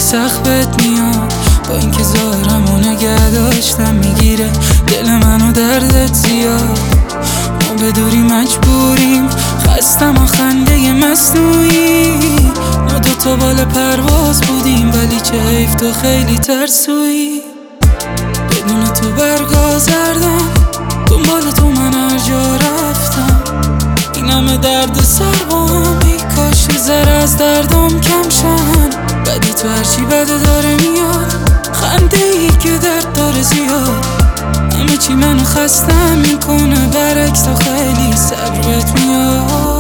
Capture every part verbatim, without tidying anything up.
سخت بهت میاد، با اینکه ظاهرمو نگه داشتم میگیره دل منو دردت زیاد. ما به دوری مجبوریم، خستم و خنده مصنوعی. ما دوتا بال پرواز بودیم ولی چه حیف تو خیلی ترسویی. بدون تو برگا زردم، دنبال تو من هر جا رفتم. این همه درد سر با هم، ای کاش زر از دردم کم شن. بدی تو هرچی بده داره میاد، خنده ای که درد داره زیاد. همه چی منو خستم میکنه، برعکس تو خیلی صبرت میاد.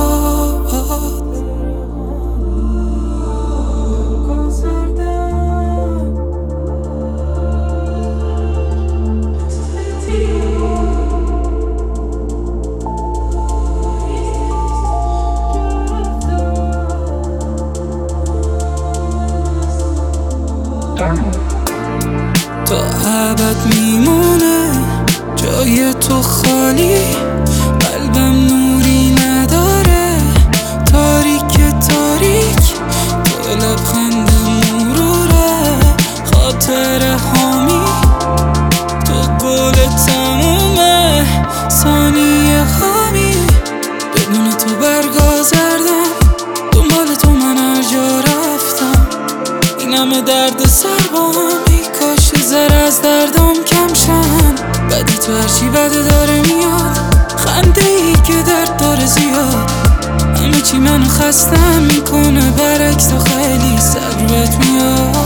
تا ابد میمونه جای تو خالی، قلبم نوری نداره، تاریک تاریک. تو لبخند مروره، خاطر حامی. تو گل تمومه، ثانیه حامی. بدون تو برگا زردم، دنبال تو من هر جا رفتم. این همه درد سر با هم، ای کاش زر از دردم کم شن. بدی تو هرچی بده داره میاد، خنده ای که درد داره زیاد. همه چی منو خستم میکنه، برعکس تو خیلی صبرت میاد.